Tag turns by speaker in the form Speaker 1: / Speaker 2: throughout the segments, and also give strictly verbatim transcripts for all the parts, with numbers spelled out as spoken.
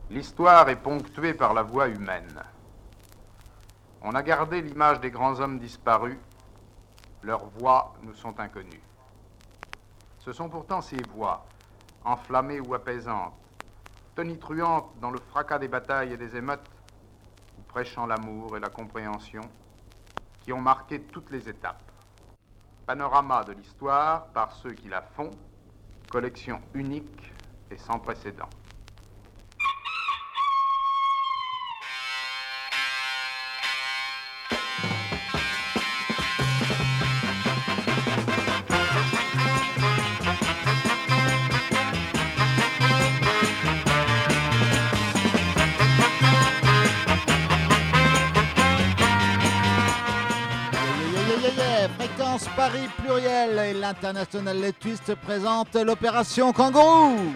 Speaker 1: L'histoire est ponctuée par la voix humaine. On a gardé l'image des grands hommes disparus. Leurs voix nous sont inconnues. Ce sont pourtant ces voix, enflammées ou apaisantes, tonitruantes dans le fracas des batailles et des émeutes, ou prêchant l'amour et la compréhension, qui ont marqué toutes les étapes. Panorama de l'histoire par ceux qui la font, collection unique et sans précédent.
Speaker 2: Paris Pluriel et l'International Les Twists présente l'opération Kangourou.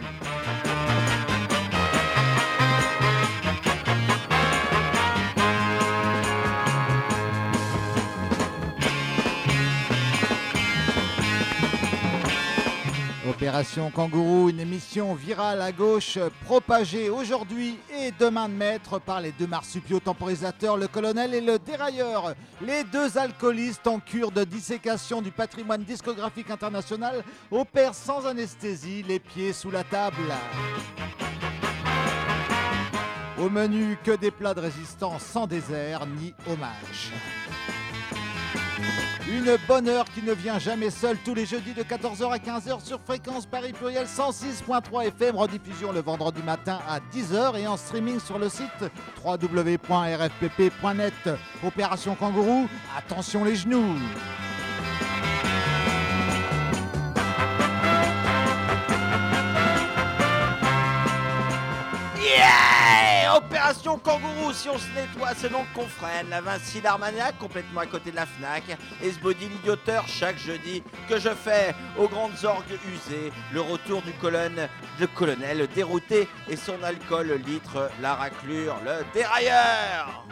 Speaker 2: Opération Kangourou, une émission virale à gauche propagée aujourd'hui et demain de maître par les deux marsupiaux temporisateurs, le colonel et le dérailleur, les deux alcoolistes en cure de dissécation du patrimoine discographique international, opèrent sans anesthésie, les pieds sous la table. Au menu, que des plats de résistance sans désert ni hommage. Une bonne heure qui ne vient jamais seule, tous les jeudis de quatorze heures à quinze heures sur Fréquence Paris Pluriel cent six point trois F M, rediffusion le vendredi matin à dix heures et en streaming sur le site w w w point r f p p point net. Opération Kangourou, attention les genoux.
Speaker 3: Yeah! Opération Kangourou, si on se nettoie, c'est donc qu'on freine. La Vinci l'Armagnac, complètement à côté de la Fnac. Et ce body l'idioteur, chaque jeudi, que je fais aux grandes orgues usées. Le retour du colonel, le colonel dérouté et son alcool, le litre, la raclure, le dérailleur.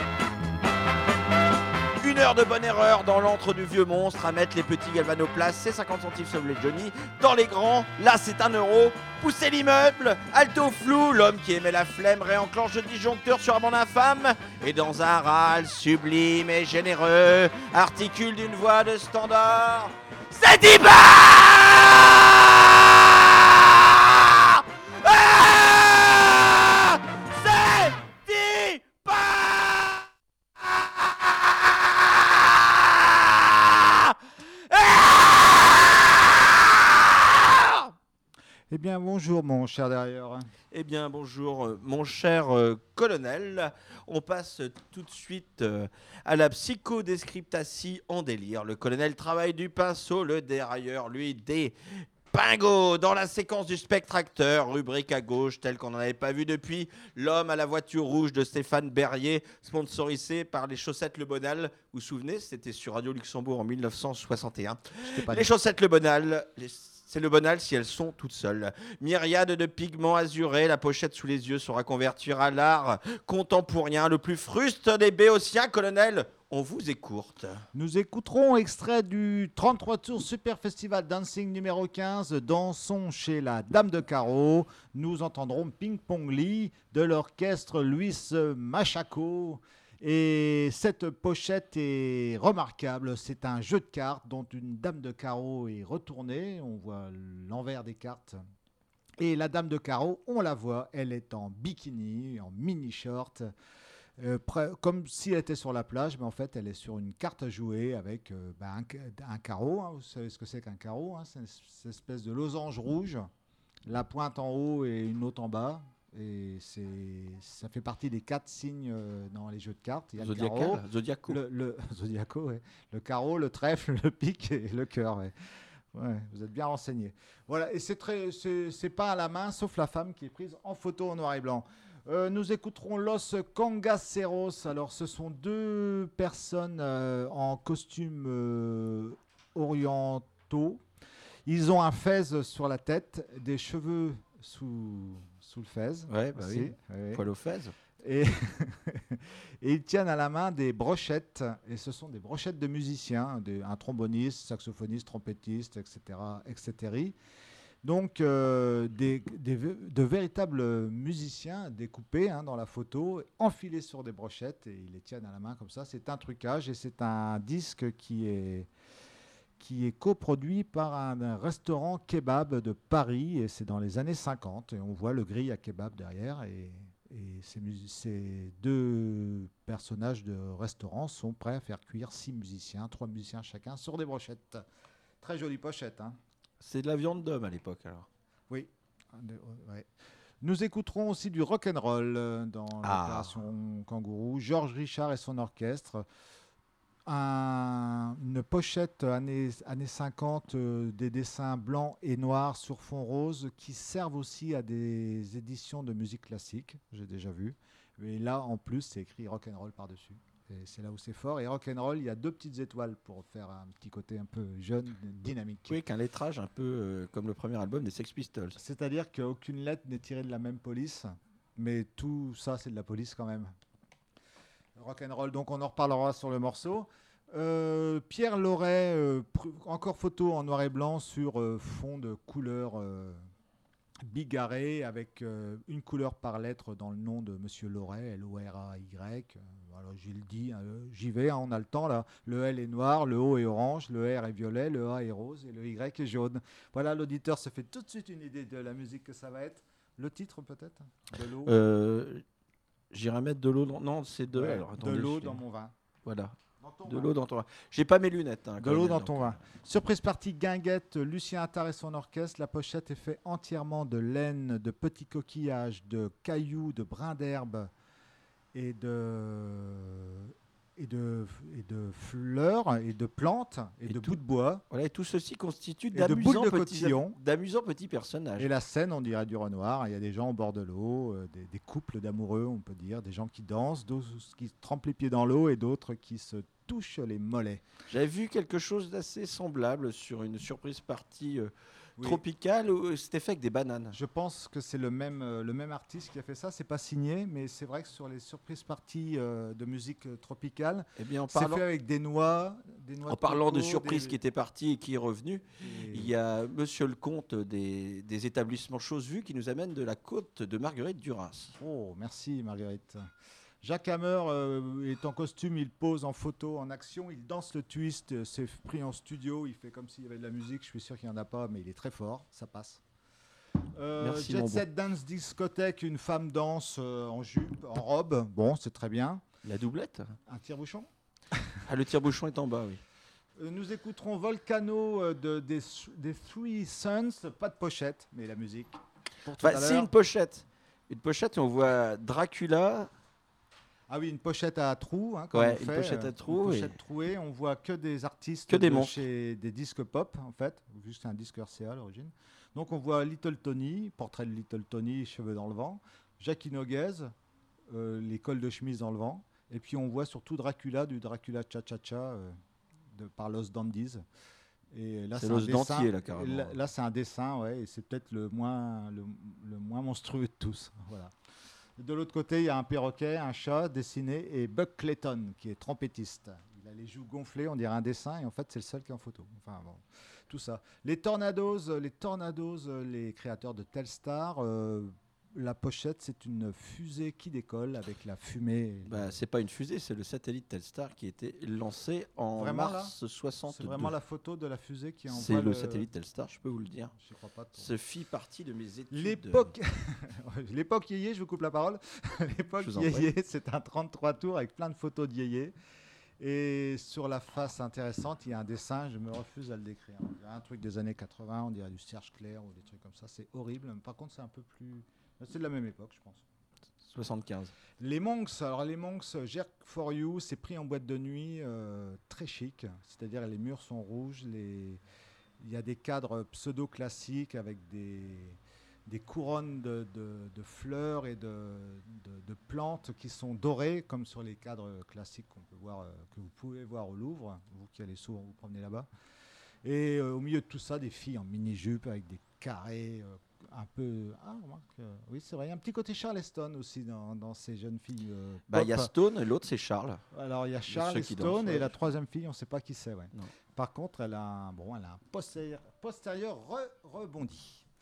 Speaker 3: Une heure de bonne erreur dans l'antre du vieux monstre à mettre les petits galvanoplaces, c'est cinquante centimes sauve les Johnny. Dans les grands, là c'est un euro. Pousser l'immeuble, alto flou, l'homme qui aimait la flemme réenclenche le disjoncteur sur un bande infâme. Et dans un râle sublime et généreux, articule d'une voix de standard. C'est Ibar! Ah! C'est Ibar!
Speaker 2: Eh bien, bonjour mon cher derrière.
Speaker 3: Eh bien, bonjour euh, mon cher euh, colonel. On passe tout de suite euh, à la psychodescriptatie en délire. Le colonel travaille du pinceau, le dérailleur, lui, des pingos dans la séquence du spectre acteur, rubrique à gauche, telle qu'on n'en avait pas vu depuis L'homme à la voiture rouge de Stéphane Berrier, sponsorisé par les chaussettes Le Bonal. Vous vous souvenez, c'était sur Radio Luxembourg en mille neuf cent soixante et un. Les chaussettes Le Bonal, les... c'est Le Bonal si elles sont toutes seules. Myriade de pigments azurés, la pochette sous les yeux saura convertir à l'art contemporain le plus fruste des béotiens. Colonel, on vous écoute.
Speaker 2: Nous écouterons extrait du trente-trois tours Super Festival Dancing numéro quinze, Dansons chez la Dame de Carreau. Nous entendrons Ping Pong Lee de l'orchestre Luis Machaco. Et cette pochette est remarquable, c'est un jeu de cartes dont une dame de carreau est retournée, on voit l'envers des cartes. Et la dame de carreau, on la voit, elle est en bikini, en mini-short, euh, près, comme si elle était sur la plage, mais en fait elle est sur une carte à jouer avec euh, bah, un, un carreau. Hein, vous savez ce que c'est qu'un carreau, hein, c'est une espèce de losange rouge, la pointe en haut et une autre en bas. Et c'est, ça fait partie des quatre signes euh, dans les jeux de cartes. Il y a
Speaker 3: Zodiacal,
Speaker 2: le carreau,
Speaker 3: Zodiaco.
Speaker 2: le, le, Zodiaco, ouais. Le carreau, le trèfle, le pic et le cœur. Ouais. Ouais, vous êtes bien renseigné. Voilà, et c'est, très, c'est, c'est pas à la main, sauf la femme qui est prise en photo en noir et blanc. Euh, nous écouterons Los Cangaceros. Alors, ce sont deux personnes euh, en costumes euh, orientaux. Ils ont un fez sur la tête, des cheveux sous... sous le fez.
Speaker 3: Ouais, bah oui.
Speaker 2: Ouais.
Speaker 3: Poil au fez.
Speaker 2: Et, et ils tiennent à la main des brochettes, et ce sont des brochettes de musiciens, des, un tromboniste, saxophoniste, trompettiste, et cetera, et cetera. Donc, euh, des, des, de véritables musiciens découpés hein, dans la photo, enfilés sur des brochettes, et ils les tiennent à la main comme ça. C'est un trucage et c'est un disque qui est, qui est coproduit par un, un restaurant kebab de Paris, et c'est dans les années cinquante. Et on voit le grill à kebab derrière, et, et ces, mus- ces deux personnages de restaurant sont prêts à faire cuire six musiciens, trois musiciens chacun, sur des brochettes. Très jolie pochette, hein.
Speaker 3: C'est de la viande d'homme à l'époque alors.
Speaker 2: Oui. Ouais. Nous écouterons aussi du rock and roll euh, dans
Speaker 3: Ah.
Speaker 2: l'opération Kangourou. Georges Richard et son orchestre. Un- une pochette années, années cinquante, euh, des dessins blancs et noirs sur fond rose qui servent aussi à des éditions de musique classique. J'ai déjà vu. Et là, en plus, c'est écrit rock and roll par-dessus. Et c'est là où c'est fort. Et rock and roll, il y a deux petites étoiles pour faire un petit côté un peu jeune, dynamique.
Speaker 3: Oui, qu'un lettrage un peu euh, comme le premier album des Sex Pistols.
Speaker 2: C'est-à-dire qu'aucune lettre n'est tirée de la même police, mais tout ça, c'est de la police quand même. Rock and roll, donc on en reparlera sur le morceau. Euh, Pierre Loret, euh, pr- encore photo en noir et blanc sur euh, fond de couleur euh, bigarré avec euh, une couleur par lettre dans le nom de Monsieur Loret, L O R A Y. Euh, voilà, j'ai le dit, hein, euh, j'y vais, hein, on a le temps là. Le L est noir, le O est orange, le R est violet, le A est rose et le Y est jaune. Voilà, l'auditeur se fait tout de suite une idée de la musique que ça va être. Le titre peut-être de l'eau.
Speaker 3: Euh, J'irai mettre de l'eau dans... Non, c'est de...
Speaker 2: Ouais,
Speaker 3: alors,
Speaker 2: de
Speaker 3: attendez,
Speaker 2: l'eau
Speaker 3: je-
Speaker 2: dans mon vin.
Speaker 3: Voilà.
Speaker 2: Dans ton
Speaker 3: De
Speaker 2: vin.
Speaker 3: l'eau dans ton vin. J'ai pas mes lunettes. Hein,
Speaker 2: De l'eau
Speaker 3: colonel,
Speaker 2: dans
Speaker 3: donc,
Speaker 2: ton
Speaker 3: euh,
Speaker 2: vin. Surprise partie guinguette, Lucien Attard et son orchestre. La pochette est faite entièrement de laine, de petits coquillages, de cailloux, de brins d'herbe et de, et, de, et de fleurs et de plantes et,
Speaker 3: Et
Speaker 2: de
Speaker 3: tout-
Speaker 2: bouts de bois.
Speaker 3: Voilà, et tout ceci constitue
Speaker 2: de boules
Speaker 3: d'amusants
Speaker 2: de
Speaker 3: petits,
Speaker 2: cotillon.
Speaker 3: d'amusants petits personnages.
Speaker 2: Et la scène, on dirait du Renoir. Il y a des gens au bord de l'eau, euh, des, des couples d'amoureux, on peut dire, des gens qui dansent, d'autres qui trempent les pieds dans l'eau et d'autres qui se touchent les mollets.
Speaker 3: J'avais vu quelque chose d'assez semblable sur une surprise partie euh,
Speaker 2: Oui.
Speaker 3: tropicale où c'était fait avec des bananes.
Speaker 2: Je pense que c'est le même, euh, le même artiste qui a fait ça. C'est pas signé, mais c'est vrai que sur les surprises parties euh, de musique euh, tropicale,
Speaker 3: Eh bien, en
Speaker 2: c'est
Speaker 3: parlant,
Speaker 2: fait avec des noix, des noix
Speaker 3: en parlant de
Speaker 2: coco,
Speaker 3: surprise
Speaker 2: des-
Speaker 3: qui était partie et qui est revenue,
Speaker 2: des-
Speaker 3: il y a Monsieur le Comte des, des établissements Chose Vue qui nous amène de la côte de Marguerite Duras.
Speaker 2: Oh, merci Marguerite. Jacques Hammer euh, est en costume, il pose en photo, en action, il danse le twist, euh, c'est pris en studio, il fait comme s'il y avait de la musique, je suis sûr qu'il n'y en a pas, mais il est très fort, ça passe. Euh,
Speaker 3: Merci,
Speaker 2: Jet
Speaker 3: mon
Speaker 2: Set Dance Discothèque, une femme danse euh, en jupe, en robe, bon, c'est très bien.
Speaker 3: La doublette.
Speaker 2: Un tire-bouchon.
Speaker 3: Ah, le tire-bouchon est en bas, oui.
Speaker 2: Euh, nous écouterons Volcano euh, de, des, des Three Sons, pas de pochette, mais la musique. Pour tout
Speaker 3: Bah,
Speaker 2: à
Speaker 3: c'est
Speaker 2: l'heure.
Speaker 3: une pochette. Une pochette, on voit Dracula.
Speaker 2: Ah oui, une pochette à trous. Hein, comme
Speaker 3: Ouais,
Speaker 2: on
Speaker 3: une
Speaker 2: fait,
Speaker 3: pochette à
Speaker 2: euh,
Speaker 3: trous,
Speaker 2: Une
Speaker 3: et-
Speaker 2: pochette trouée. On voit que des artistes
Speaker 3: Que des
Speaker 2: de
Speaker 3: monstres.
Speaker 2: chez des disques pop, en fait, vu que c'est un disque R C A à l'origine. Donc on voit Little Tony, portrait de Little Tony, cheveux dans le vent. Jackie Noguez, euh, les cols de chemise dans le vent. Et puis on voit surtout Dracula, du Dracula Cha-Cha-Cha euh, de, par Los Dandies. Et là,
Speaker 3: C'est
Speaker 2: un
Speaker 3: l'os
Speaker 2: dessin-
Speaker 3: dentier, là, carrément.
Speaker 2: Là, là, c'est un dessin, ouais, et c'est peut-être le moins, le, le moins monstrueux de tous. Voilà. De l'autre côté, il y a un perroquet, un chat dessiné et Buck Clayton qui est trompettiste. Il a les joues gonflées, on dirait un dessin, et en fait, c'est le seul qui est en photo. Enfin, bon, tout ça. Les Tornados, euh, les Tornados, euh, les créateurs de Telstar. euh, la pochette, c'est une fusée qui décolle avec la fumée.
Speaker 3: Bah, c'est pas une fusée, c'est le satellite Telstar qui a été lancé en
Speaker 2: Vraiment,
Speaker 3: mars
Speaker 2: c'est
Speaker 3: soixante-deux.
Speaker 2: vraiment la photo de la fusée qui envoie
Speaker 3: C'est le satellite Telstar, je peux vous le dire.
Speaker 2: Je crois pas. trop.
Speaker 3: Ce fit partie de mes études.
Speaker 2: L'époque, l'époque yéyé, je vous coupe la parole. L'époque
Speaker 3: Je vous en
Speaker 2: yéyé, c'est un trente-trois tours avec plein de photos de yéyé. Et sur la face intéressante, il y a un dessin, je me refuse à le décrire. Il y a un truc des années quatre-vingts, on dirait du Serge Clair ou des trucs comme ça. C'est horrible. Par contre, c'est un peu plus. C'est de la même époque, je pense.
Speaker 3: soixante-quinze.
Speaker 2: Les Monks, alors les Monks, Jerk for You, c'est pris en boîte de nuit, euh, très chic. C'est-à-dire les murs sont rouges, les... il y a des cadres pseudo-classiques avec des, des couronnes de, de- de fleurs et de, de- de plantes qui sont dorées, comme sur les cadres classiques qu'on peut voir, euh, que vous pouvez voir au Louvre, vous qui allez souvent vous promener là-bas. Et euh, au milieu de tout ça, des filles en mini-jupe avec des carrés euh, un peu... Ah, remarque, euh, oui, c'est vrai, il y a un petit côté Charleston aussi dans, dans ces jeunes filles. euh,
Speaker 3: Bah, il y a
Speaker 2: pop.
Speaker 3: Stone, l'autre c'est Charles.
Speaker 2: Alors il y a Charles
Speaker 3: ceux
Speaker 2: et
Speaker 3: qui
Speaker 2: Stone
Speaker 3: dansent,
Speaker 2: et
Speaker 3: ouais.
Speaker 2: la troisième fille, on ne sait pas qui c'est. Ouais.
Speaker 3: Non.
Speaker 2: Par contre, elle a un, bon, elle a un postérieur, postérieur re- rebondi.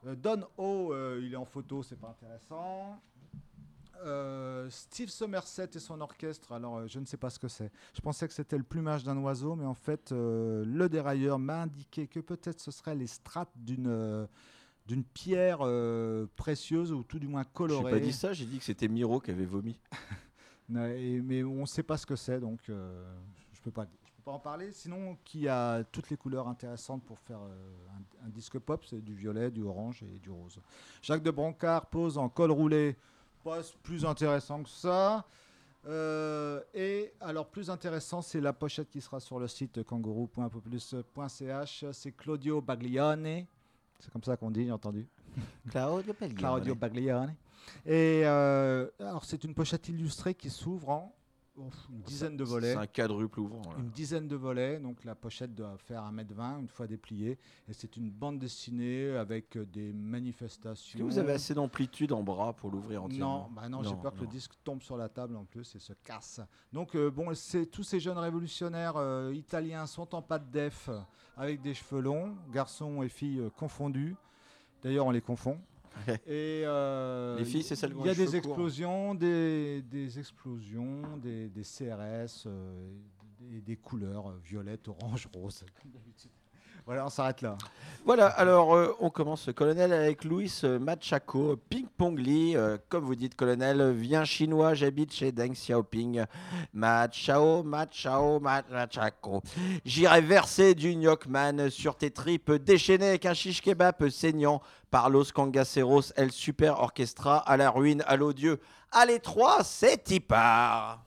Speaker 2: Euh, Don O, euh, il est en photo, c'est pas intéressant. Euh, Steve Somerset et son orchestre, alors euh, je ne sais pas ce que c'est. Je pensais que c'était le plumage d'un oiseau, mais en fait, euh, le dérailleur m'a indiqué que peut-être ce serait les strates d'une euh, d'une pierre euh, précieuse ou tout du moins
Speaker 3: Je
Speaker 2: colorée.
Speaker 3: n'ai pas dit ça, j'ai dit que c'était Miro qui avait vomi.
Speaker 2: Et- mais on ne sait pas ce que c'est, donc euh, je ne peux pas, je peux pas en parler. Sinon, qui a toutes les couleurs intéressantes pour faire euh, un, un disque pop, c'est du violet, du orange et du rose. Jacques de Brancard pose en col roulé, pas plus intéressant que ça. Euh, et alors plus intéressant, c'est la pochette qui sera sur le site kangourou point populus point c h. C'est Claudio Baglione, c'est comme ça qu'on dit, j'ai entendu.
Speaker 3: Claudio Baglione.
Speaker 2: Claudio Baglione. Et euh, alors c'est une pochette illustrée qui s'ouvre en ouf, une dizaine de volets.
Speaker 3: C'est un quadruple ouvrant. Là.
Speaker 2: Une dizaine de volets, donc la pochette doit faire un mètre vingt une fois dépliée. Et c'est une bande dessinée avec des manifestations.
Speaker 3: Est-ce que vous avez assez d'amplitude en bras pour l'ouvrir
Speaker 2: Non,
Speaker 3: entièrement?
Speaker 2: bah non, j'ai
Speaker 3: Non,
Speaker 2: peur que
Speaker 3: non.
Speaker 2: le disque tombe sur la table en plus et se casse. Donc euh, bon, c'est, tous ces jeunes révolutionnaires euh, italiens sont en pâte def avec des cheveux longs, garçons et filles euh, confondus. D'ailleurs, on les confond. Et euh,
Speaker 3: Les filles, c'est celles qui ont
Speaker 2: il y a
Speaker 3: les
Speaker 2: des
Speaker 3: cheveux courts.
Speaker 2: explosions, des, des explosions, des, des C R S, euh, des, des couleurs euh, violettes, orange, rose. Comme d'habitude. Voilà, on s'arrête là.
Speaker 3: Voilà, alors euh, on commence, colonel, avec Louis euh, Machaco, Ping Pong Lee. Euh, comme vous dites, colonel, viens chinois, j'habite chez Deng Xiaoping. Machao, Machao, Machaco. J'irai verser du Nyokman sur tes tripes déchaînées avec un shish kebab saignant par Los Cangaceros, El Super Orchestra, à la ruine, à l'odieux. À l'étroit, c'est y part.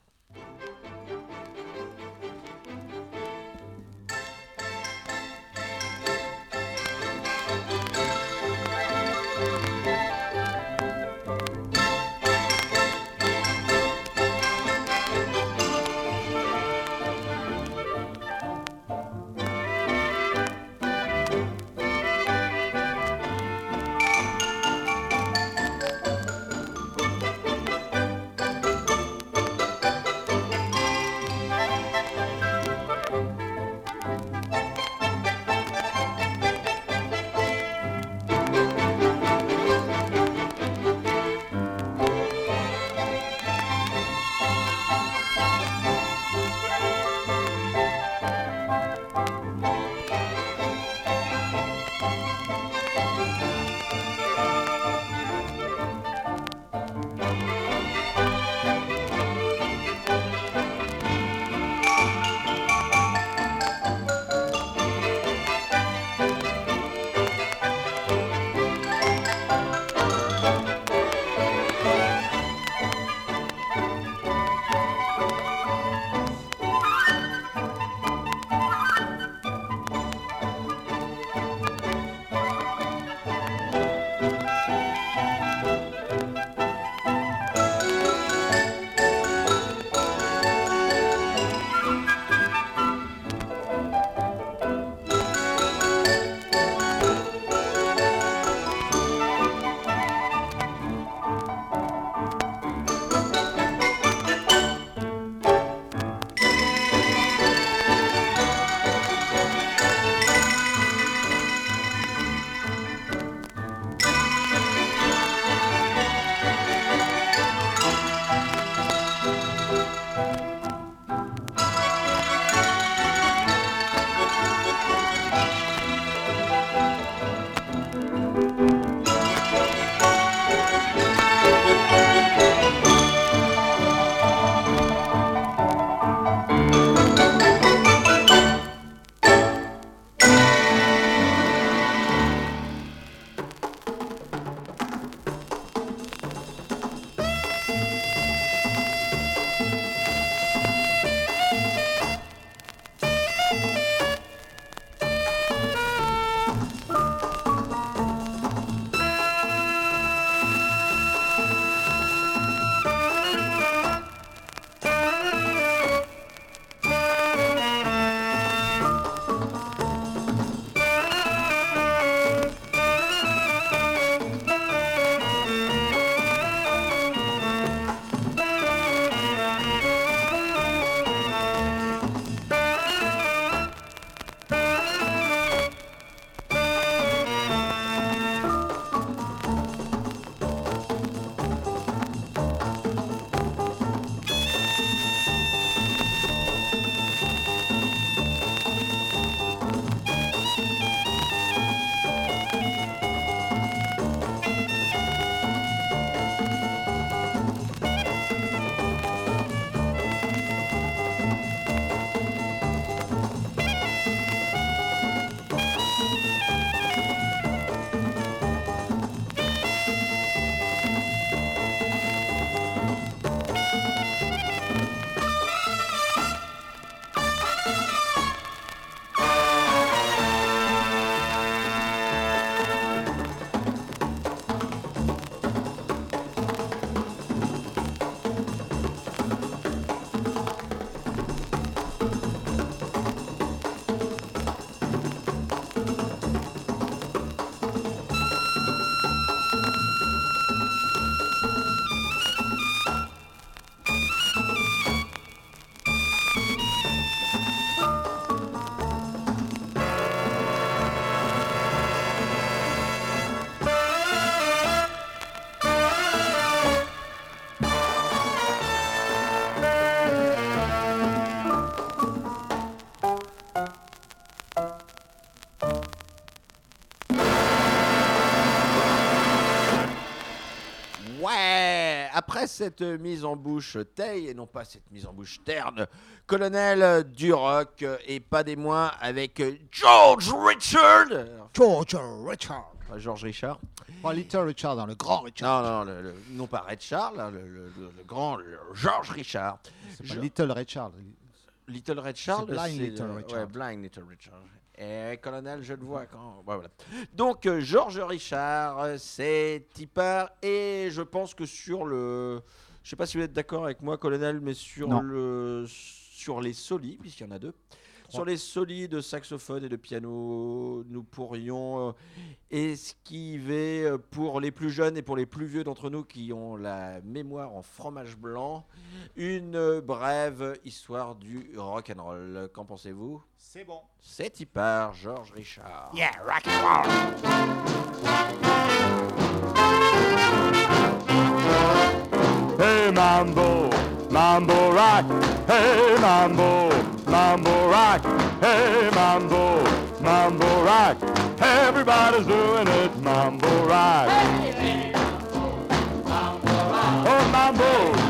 Speaker 3: après cette mise en bouche taille et non pas cette mise en bouche terne, colonel du rock et pas des moins avec George Richard.
Speaker 2: George Richard.
Speaker 3: Pas George Richard.
Speaker 2: Pas Little Richard, hein, le grand Richard.
Speaker 3: Non, non, le, le, non pas Red Charles, hein, le, le, le, le grand le George Richard.
Speaker 2: C'est pas
Speaker 3: Je-
Speaker 2: Little Richard.
Speaker 3: Little Red Charles,
Speaker 2: C'est Blind
Speaker 3: c'est,
Speaker 2: Little
Speaker 3: euh,
Speaker 2: Richard.
Speaker 3: ouais, Blind Little Richard. Et colonel, je le vois quand. Ouais, voilà. Donc euh, George Richard, euh, c'est Tipper et je pense que sur le, je sais pas si vous êtes d'accord avec moi, colonel, mais sur
Speaker 2: Non.
Speaker 3: le, sur les solis, puisqu'il y en a deux. Sur les solis de saxophone et de piano, nous pourrions euh, esquiver euh, pour les plus jeunes et pour les plus vieux d'entre nous qui ont la mémoire en fromage blanc, une euh, brève histoire du rock and roll. Qu'en pensez-vous?
Speaker 2: C'est bon.
Speaker 3: C'est y par George Richard.
Speaker 2: Yeah, rock and roll.
Speaker 4: Hey Mambo, Mambo rock. Hey Mambo, Mambo rock. Hey Mambo, Mambo rock. Everybody's doing it, Mambo rock. Oh Mambo,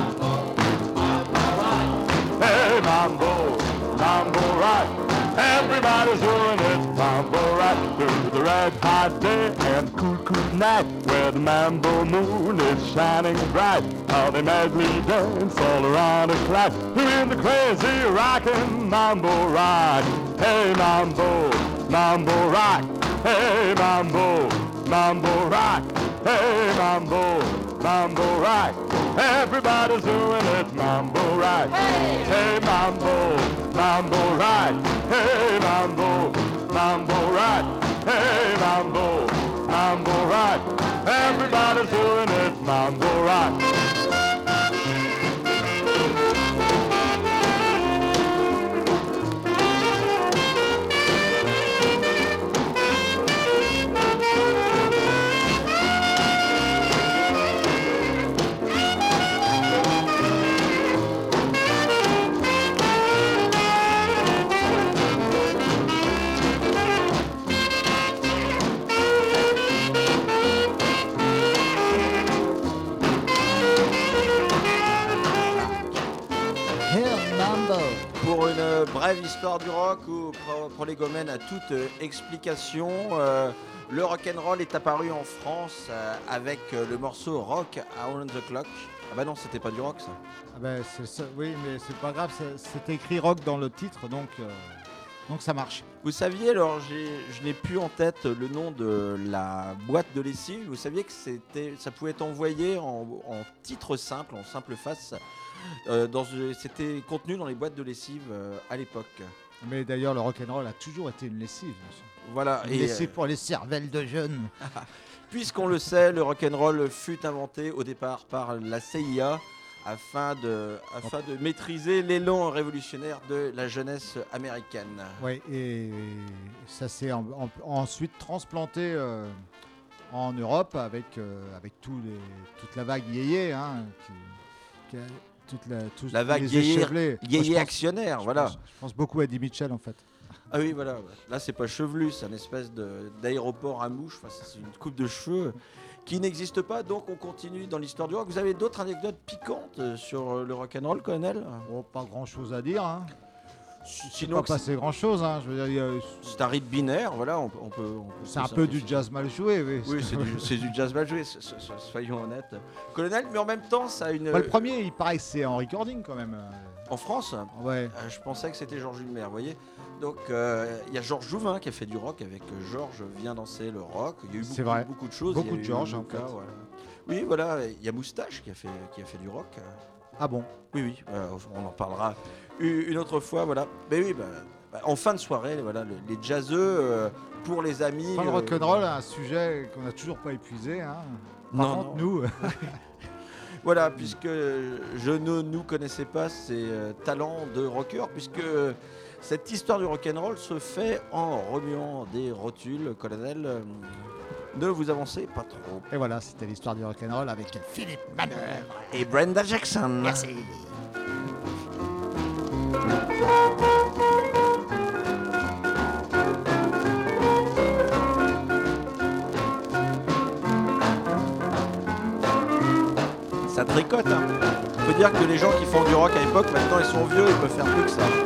Speaker 4: hey Mambo, Mambo rock. Everybody's doing it, Mambo rock. Through the red hot day and cool cool night, where the Mambo moon is shining bright. How they madly dance all around the clock, doing the crazy rockin' Mambo rock. Hey Mambo, Mambo rock. Hey Mambo, Mambo rock. Hey Mambo, Mambo rock. Everybody's doing it, Mambo rock. Hey Mambo, Mambo rock. Hey Mambo, Mambo rock. Hey Mambo, Mambo rock. Everybody's doing it, Mambo rock.
Speaker 2: Here Mambo.
Speaker 3: Pour une euh, brève histoire du rock ou pro- prolégomène à toute euh, explication, euh, le rock'n'roll est apparu en France euh, avec euh, le morceau Rock Around the Clock. Ah bah non, c'était pas du rock ça.
Speaker 2: Ah ben, c'est ça, oui, mais c'est pas grave, c'est, c'est écrit rock dans le titre, donc, euh, donc ça marche.
Speaker 3: Vous saviez, alors j'ai- je n'ai plus en tête le nom de la boîte de lessive, vous saviez que c'était, ça pouvait être envoyé en, en titre simple, en simple face. Euh, dans, c'était contenu dans les boîtes de lessive euh, à l'époque.
Speaker 2: Mais d'ailleurs, le rock'n'roll a toujours été une lessive. monsieur.
Speaker 3: Voilà.
Speaker 2: Une
Speaker 3: Et,
Speaker 2: lessive pour les cervelles de jeunes.
Speaker 3: puisqu'on le sait, le rock'n'roll fut inventé au départ par la C I A afin de, afin de maîtriser l'élan révolutionnaire de la jeunesse américaine.
Speaker 2: Oui, et ça s'est en- en- ensuite transplanté euh, en Europe avec, euh, avec tous les, toute la vague yéyé. Hein, qui, qui a- toute la, tous
Speaker 3: La vague
Speaker 2: les
Speaker 3: yéyé-
Speaker 2: échevelés. Moi, je
Speaker 3: Yéyé
Speaker 2: pense-
Speaker 3: actionnaire,
Speaker 2: je
Speaker 3: voilà.
Speaker 2: pense- je pense beaucoup à Eddie Mitchell en fait.
Speaker 3: Ah oui, voilà. Là, c'est pas chevelu, c'est une espèce de- d'aéroport à mouche. Enfin, c'est une coupe de cheveux qui n'existe pas. Donc, on continue dans l'histoire du rock. Vous avez d'autres anecdotes piquantes euh, sur euh, le rock'n'roll, colonel?
Speaker 2: Oh, pas grand chose à dire. Hein.
Speaker 3: Sinon,
Speaker 2: Pas
Speaker 3: que c'est
Speaker 2: passé grand chose. Hein. Je veux dire, il y a-
Speaker 3: c'est un rythme binaire, voilà. On, peut- on peut. on peut
Speaker 2: c'est un
Speaker 3: se
Speaker 2: peu du
Speaker 3: simplifier.
Speaker 2: jazz mal joué. Oui,
Speaker 3: Oui, c'est du, c'est du jazz mal joué, so- so- so- soyons honnêtes. Colonel, mais en même temps, ça a une.
Speaker 2: Bah, le premier, il paraît que c'est en recording quand même.
Speaker 3: En France,
Speaker 2: Ouais.
Speaker 3: euh, je pensais que c'était Georges Hulmer, vous voyez. Donc, euh, il y a Georges Jouvin qui a fait du rock avec euh, Georges vient danser le rock. Il y a eu
Speaker 2: C'est
Speaker 3: beaucoup,
Speaker 2: vrai.
Speaker 3: beaucoup de choses.
Speaker 2: Beaucoup
Speaker 3: Il y a
Speaker 2: de
Speaker 3: eu
Speaker 2: Georges, en
Speaker 3: Luca,
Speaker 2: fait.
Speaker 3: voilà. Oui, voilà. Il y a Moustache qui a fait, qui a fait du rock.
Speaker 2: Ah bon.
Speaker 3: Oui, oui. euh, on en parlera u- une autre fois, voilà. Mais oui, bah, bah, en fin de soirée, voilà, le- les jazzeux euh, pour les amis.
Speaker 2: Enfin, le
Speaker 3: euh,
Speaker 2: rock'n'roll, un sujet qu'on n'a toujours pas épuisé. Hein. Par
Speaker 3: Non,
Speaker 2: contre,
Speaker 3: non.
Speaker 2: nous,
Speaker 3: Voilà, puisque je ne nous connaissais pas ces euh, talents de rocker, puisque cette histoire du rock'n'roll se fait en remuant des rotules, colonel. euh, Ne vous avancez pas trop.
Speaker 2: et voilà, c'était l'histoire du rock'n'roll avec Philippe Manœuvre.
Speaker 3: Et Brenda Jackson.
Speaker 2: Merci.
Speaker 3: ça tricote. Hein. Faut dire que les gens qui font du rock à l'époque, maintenant ils sont vieux, ils peuvent faire plus que ça.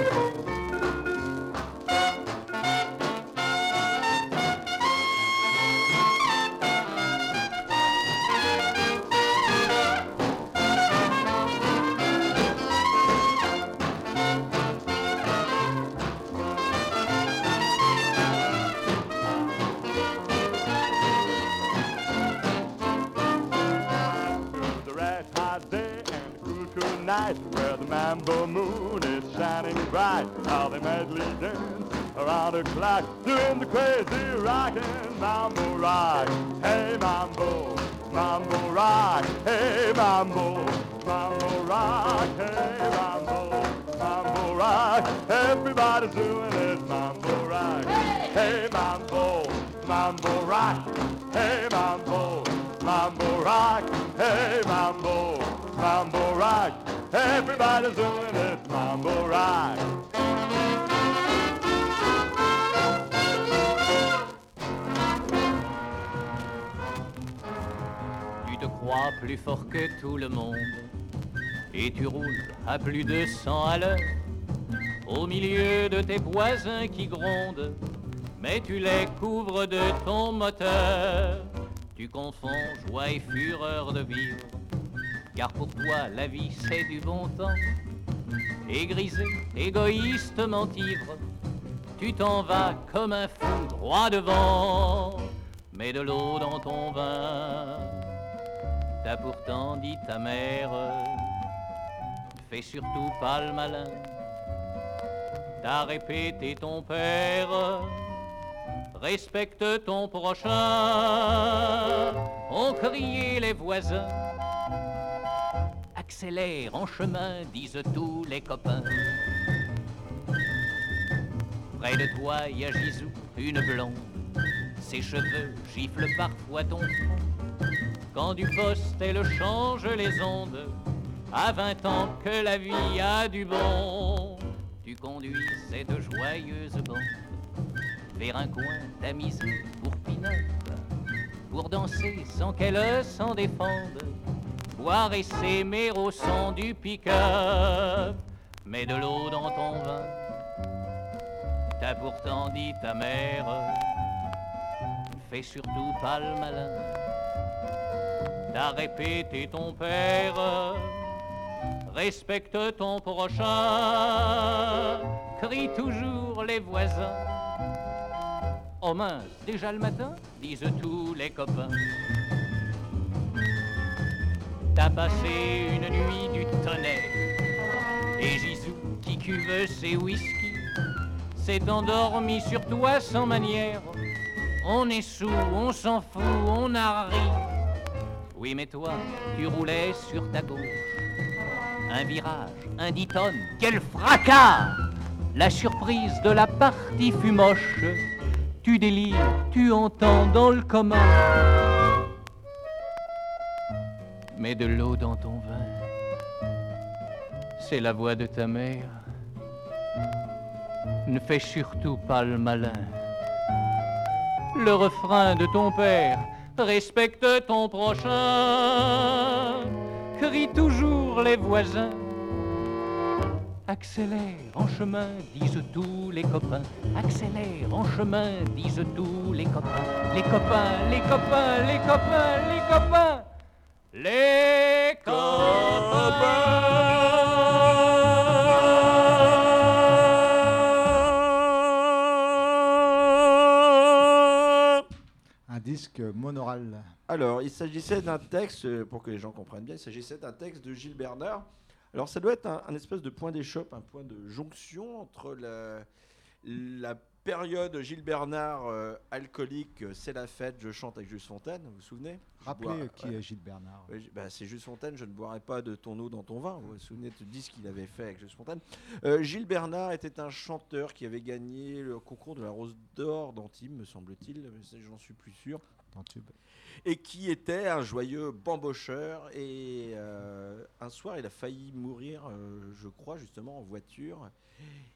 Speaker 4: Night where the mambo moon is shining bright, how they madly dance around the clock, doing the crazy rockin' mambo rock. Hey mambo, mambo rock. Hey mambo, mambo rock. Hey mambo, mambo rock. Everybody's doing it mambo rock. Hey mambo, mambo rock. Hey mambo, mambo rock. Hey mambo, mambo rock. Everybody's doing it, mambo rock.
Speaker 5: Tu te crois plus fort que tout le monde et tu roules à plus de cent à l'heure au milieu de tes voisins qui grondent, mais tu les couvres de ton moteur. Tu confonds joie et fureur de vivre, car pour toi la vie c'est du bon temps. Et grisé, égoïstement ivre, tu t'en vas comme un fou droit devant. Mets de l'eau dans ton vin, t'as pourtant dit ta mère, fais surtout pas le malin. T'as répété ton père, respecte ton prochain. Ont crié les voisins, accélère en chemin, disent tous les copains. Près de toi, y a Gisou, une blonde. Ses cheveux giflent parfois ton front. Quand du poste, elle change les ondes. À vingt ans que la vie a du bon, tu conduis cette joyeuse bande vers un coin tamisé pour Pinette, pour danser sans qu'elle s'en défende, boire et s'aimer au son du pick-up. Mets de l'eau dans ton vin, t'as pourtant dit ta mère, fais surtout pas le malin. T'as répété ton père, respecte ton prochain. Crient toujours les voisins, oh mince, déjà le matin, disent tous les copains. T'as passé une nuit du tonnerre, et Gisou, qui cuve ses whisky, s'est endormi sur toi sans manière. On est sous, on s'en fout, on a ri. Oui, mais toi, tu roulais sur ta gauche. Un virage, un dix tonnes, quel fracas! La surprise de la partie fut moche. Tu délires, tu entends dans le commun. Mets de l'eau dans ton vin, c'est la voix de ta mère. Ne fais surtout pas le malin. Le refrain de ton père, respecte ton prochain. Crient toujours les voisins, accélère en chemin, disent tous les copains. Accélère en chemin, disent tous les copains. Les copains, les copains, les copains, les copains. Les copains.
Speaker 2: Un disque monoral.
Speaker 3: Alors, il s'agissait d'un texte, euh, pour que les gens comprennent bien, il s'agissait d'un texte de Gilles Bernard. Alors, ça doit être un, un espèce de point d'échoppe, un point de jonction entre la, la période Gilles Bernard euh, alcoolique, euh, c'est la fête, je chante avec Juste Fontaine, vous vous souvenez? Je
Speaker 2: Rappelez
Speaker 3: bois-
Speaker 2: euh, qui
Speaker 3: ouais.
Speaker 2: est Gilles Bernard.
Speaker 3: Oui, bah, c'est Juste Fontaine, je ne boirai pas de ton eau dans ton vin. Vous vous souvenez du disque qu'il avait fait avec Juste Fontaine. Euh, Gilles Bernard était un chanteur qui avait gagné le concours de la Rose d'Or d'Antibes, me semble-t-il, mais ça, j'en suis plus sûr.
Speaker 2: Dans Tube.
Speaker 3: Et qui était un joyeux bambocheur. Et euh, un soir, il a failli mourir, euh, je crois, justement en voiture.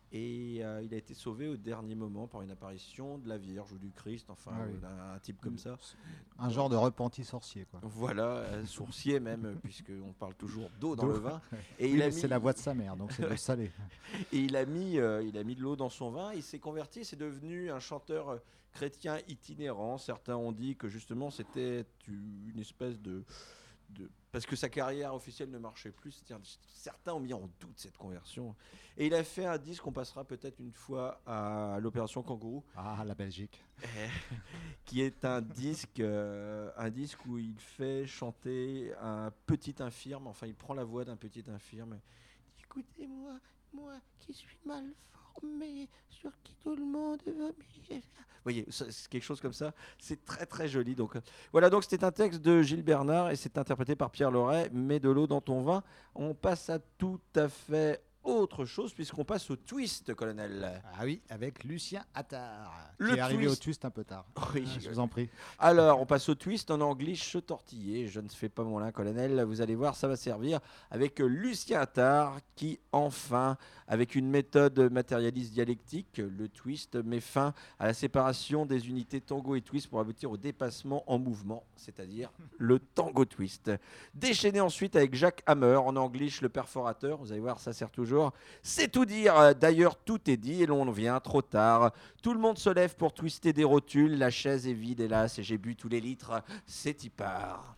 Speaker 3: Et euh, il a été sauvé au dernier moment par une apparition de la Vierge ou du Christ, enfin
Speaker 2: Ah oui.
Speaker 3: un, un type comme ça.
Speaker 2: Un genre de repenti sorcier, quoi.
Speaker 3: Voilà, euh, sourcier même, puisqu'on parle toujours d'eau dans
Speaker 2: D'eau.
Speaker 3: le vin. Et
Speaker 2: Oui,
Speaker 3: il a
Speaker 2: mais
Speaker 3: mis,
Speaker 2: c'est la voix de sa mère, donc c'est de salé.
Speaker 3: et il a mis, euh, il a mis de l'eau dans son vin. Il s'est converti, c'est devenu un chanteur euh, chrétien itinérant. Certains ont dit que justement c'était une espèce de, de parce que sa carrière officielle ne marchait plus. C'est-à-dire, certains ont mis en doute cette conversion. Et il a fait un disque qu'on passera peut-être une fois à l'Opération Kangourou,
Speaker 2: Ah, la Belgique.
Speaker 3: qui est un disque, euh, un disque où il fait chanter un petit infirme. Enfin, il prend la voix d'un petit infirme. Il dit, écoutez-moi, moi qui suis mal formé, sur qui tout le monde vomit. Vous voyez, c'est c'est quelque chose comme ça. C'est très très joli. Donc euh, voilà, donc c'était un texte de Gilles Bernard et c'est interprété par Pierre Loret. Mets de l'eau dans ton vin. On passe à tout à fait autre chose puisqu'on passe au twist, colonel.
Speaker 2: Ah oui, avec Lucien Attard,
Speaker 3: Le
Speaker 2: qui est arrivé au
Speaker 3: twist.
Speaker 2: twist un peu tard.
Speaker 3: Oui,
Speaker 2: Ah, je vous en prie.
Speaker 3: Alors, on passe au twist en anglish tortillé. Je ne fais pas mon lin, colonel. Vous allez voir, ça va servir avec Lucien Attard qui, enfin, avec une méthode matérialiste dialectique, le twist met fin à la séparation des unités tango et twist pour aboutir au dépassement en mouvement, c'est-à-dire le tango twist. Déchaîné ensuite avec Jacques Hammer, en anglish le perforateur. Vous allez voir, ça sert toujours. C'est tout dire. D'ailleurs, tout est dit et l'on vient trop tard. Tout le monde se lève pour twister des rotules. La chaise est vide, hélas, et j'ai bu tous les litres. C'est y part.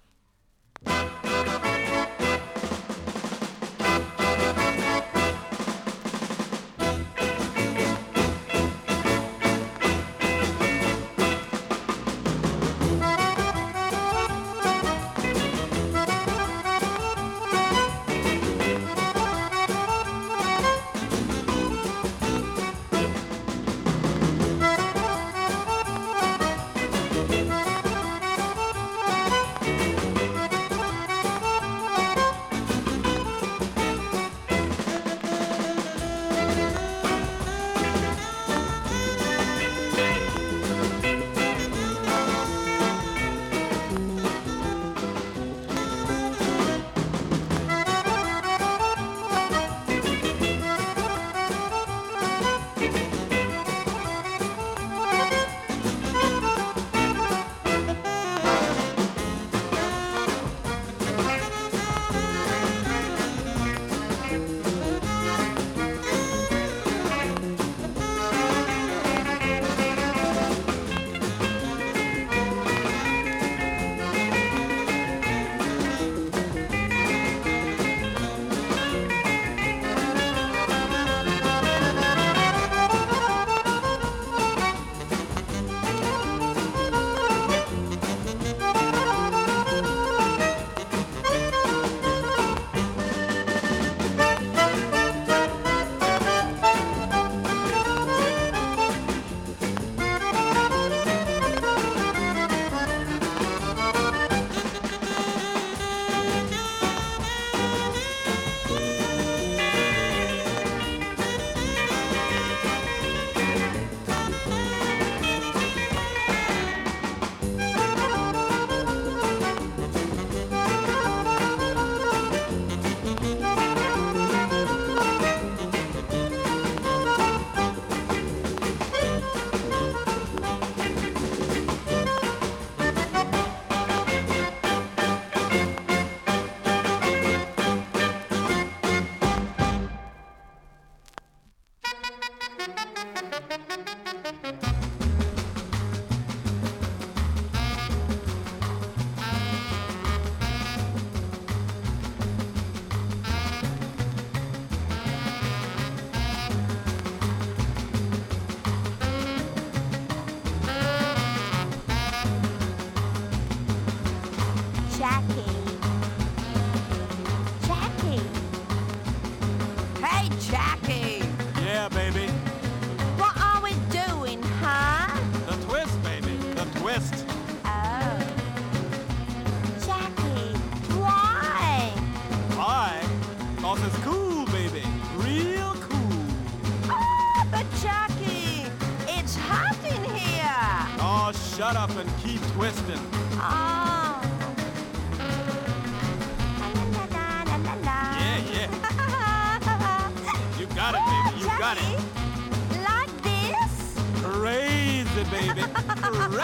Speaker 6: Jackie. Jackie. Hey, Jackie.
Speaker 7: Yeah, baby.
Speaker 6: What are we doing, huh?
Speaker 7: The twist, baby. The twist.
Speaker 6: Oh. Jackie, why?
Speaker 7: Why? Cause it's cool, baby. Real cool.
Speaker 6: Oh, but Jackie, it's hot in here.
Speaker 7: Oh, shut up and keep twisting.
Speaker 6: Oh. La, la, la, la, la, la.
Speaker 7: Yeah, yeah. You got it, baby. You got
Speaker 6: Jackie,
Speaker 7: it. baby. Crazy.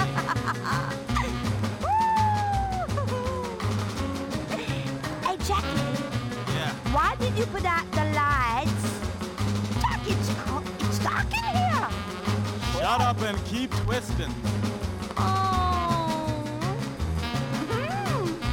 Speaker 6: Hey, Jackie,
Speaker 7: Yeah.
Speaker 6: why did you put out the lights? Jack, it's, co- it's dark in here.
Speaker 7: Shut up and keep twisting.
Speaker 6: Oh. Mhm.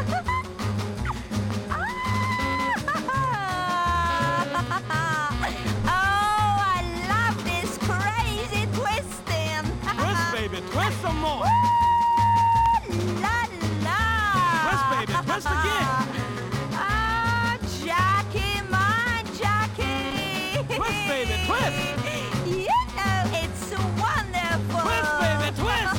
Speaker 6: Oh, I love this crazy twisting.
Speaker 7: Twist, baby. Twist some more.
Speaker 6: La la.
Speaker 7: Twist, baby. Twist again.
Speaker 6: Ah, Jackie, my Jackie.
Speaker 7: Twist, baby. Twist.
Speaker 6: You know it's wonderful.
Speaker 7: Twist, baby, twist.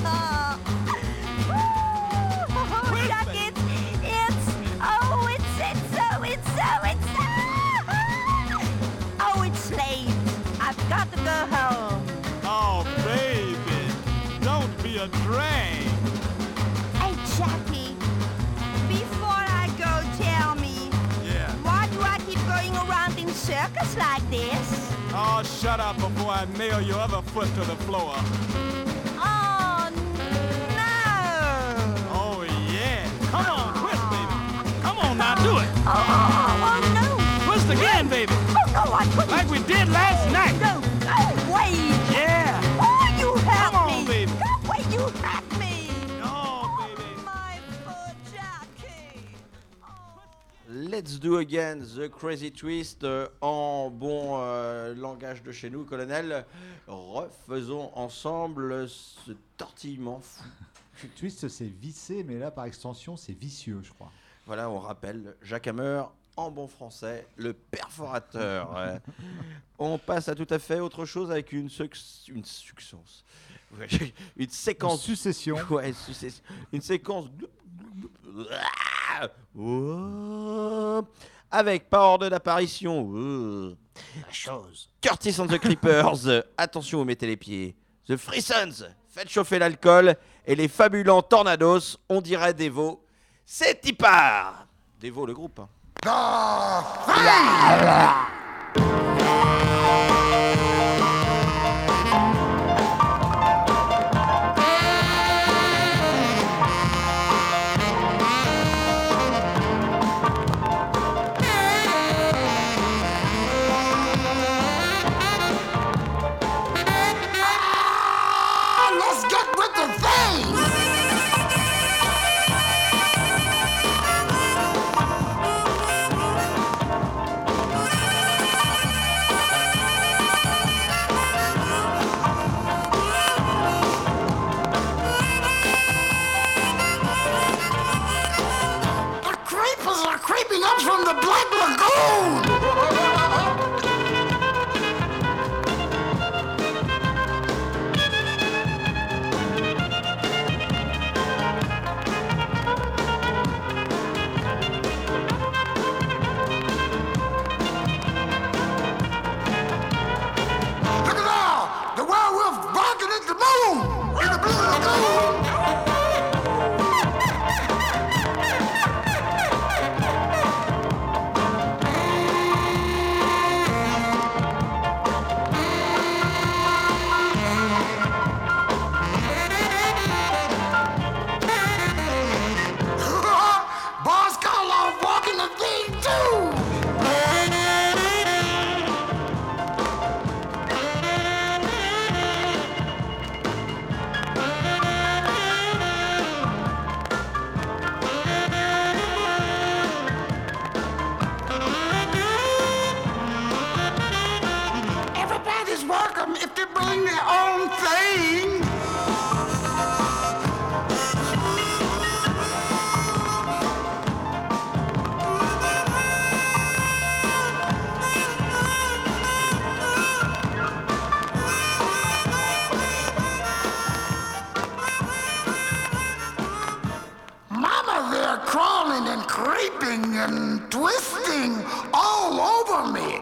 Speaker 6: Ooh,
Speaker 7: Twist,
Speaker 6: Jackie,
Speaker 7: baby.
Speaker 6: it's, it's, oh, it's, it's so, it's so, it's so. Oh, it's late. I've got to go home.
Speaker 7: Oh, baby. Don't be a drag.
Speaker 6: Hey, Jackie, before I go, tell me,
Speaker 7: Yeah.
Speaker 6: why do I keep going around in circles like this?
Speaker 7: Oh, shut up before I nail your other foot to the floor.
Speaker 6: Oh, no.
Speaker 7: Oh, yeah. Come on, twist, baby. Come on now, do it.
Speaker 6: Oh, oh, oh, no.
Speaker 7: Twist again, baby.
Speaker 6: Oh, no, I couldn't.
Speaker 7: Like we did last night.
Speaker 6: No, no, wait.
Speaker 7: Yeah.
Speaker 6: Oh, you hurt
Speaker 7: Come on,
Speaker 6: me.
Speaker 7: baby.
Speaker 6: No, wait, you hurt me.
Speaker 7: No, baby.
Speaker 6: My foot, Jackie. Oh.
Speaker 3: Let's do again the crazy twist euh, en bon euh, langage de chez nous, colonel. Refaisons ensemble ce tortillement fou.
Speaker 2: Twist, c'est vissé, mais là, par extension, c'est vicieux, je crois.
Speaker 3: Voilà, on rappelle Jacques Hammer, en bon français, le perforateur. Ouais. On passe à tout à fait autre chose avec une, suc- une succence. Ouais, une
Speaker 2: Une
Speaker 3: séquence.
Speaker 2: succession.
Speaker 3: Ouais, succession. Une séquence. Oh. Avec pas ordre d'apparition. Oh.
Speaker 2: Chose.
Speaker 3: Curtis and the Creepers. Attention, vous mettez les pieds. The Freesons. Faites chauffer l'alcool. Et les fabulants Tornados. On dirait Devo. C'est Tipar. Devo, le groupe. hein.
Speaker 8: Let's get with the thing! The creepers are creeping up from the Black Lagoon! Look at that! The werewolf barking at the moon! In the Blue Lagoon! Boss Carlo walking the thing too! Everybody's welcome if they bring their own thing. Mama, they're crawling and creeping and twisting all over me.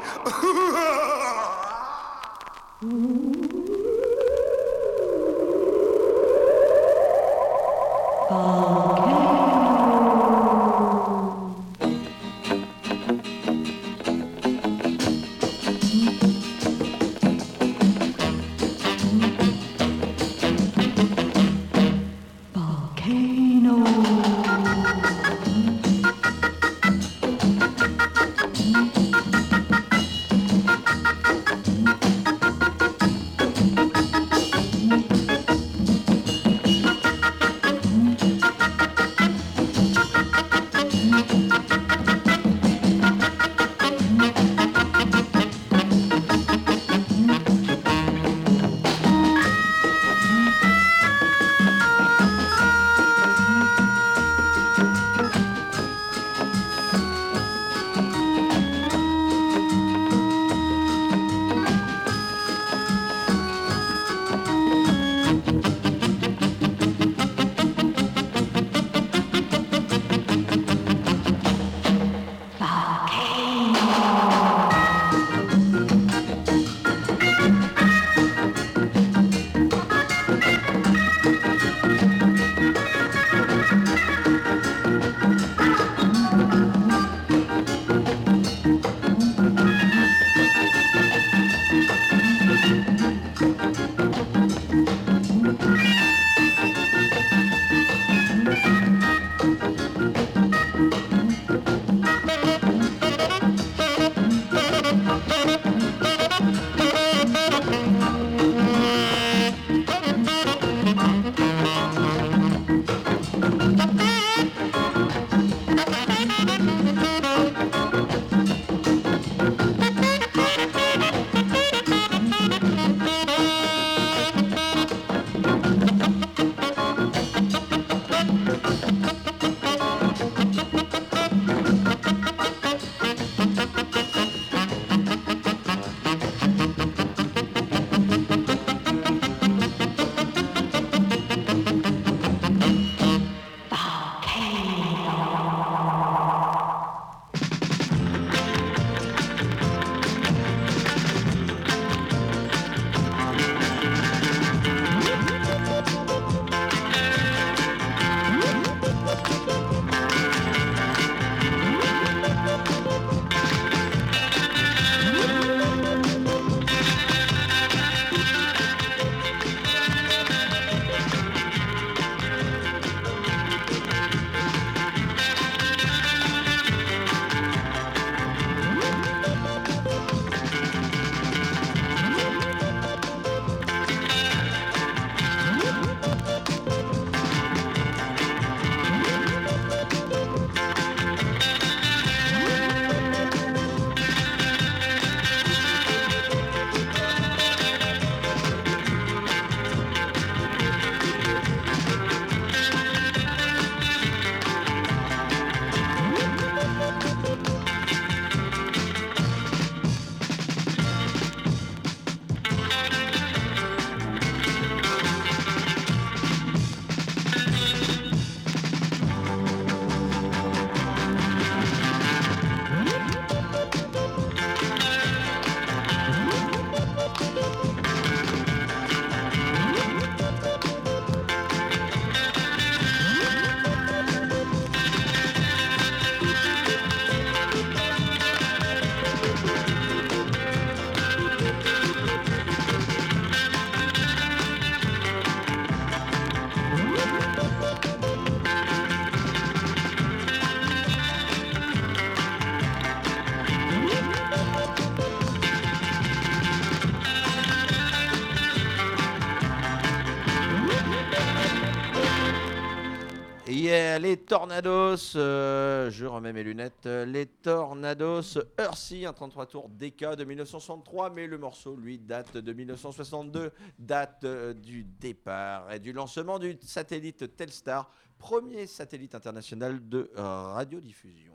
Speaker 3: Yeah, les Tornados, euh, je remets mes lunettes, les Tornados, Earthy, un trente-trois tours D K de mille neuf cent soixante-trois, mais le morceau, lui, date de mille neuf cent soixante-deux, date euh, du départ et du lancement du satellite Telstar, premier satellite international de euh, radiodiffusion.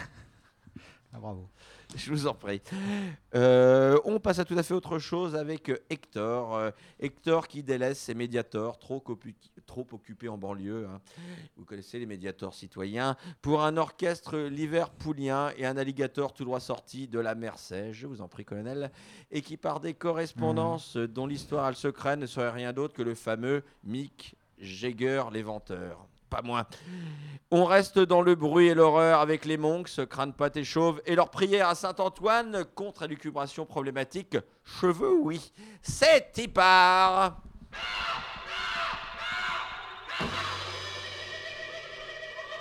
Speaker 2: Ah, bravo.
Speaker 3: Je vous en prie. Euh, on passe à tout à fait autre chose avec Hector. Euh, Hector qui délaisse ses médiators trop, copu- trop occupés en banlieue. Hein. Vous connaissez les médiators citoyens. Pour un orchestre liverpoolien et un alligator tout droit sorti de la Mersey, je vous en prie, colonel, et qui par des correspondances mmh. dont l'histoire a le secret ne serait rien d'autre que le fameux Mick Jagger l'éventeur. Pas moins. On reste dans le bruit et l'horreur avec les monks, crâne pâte et chauve, et leur prière à Saint-Antoine contre élucubration problématique. Cheveux, oui. C'est y part.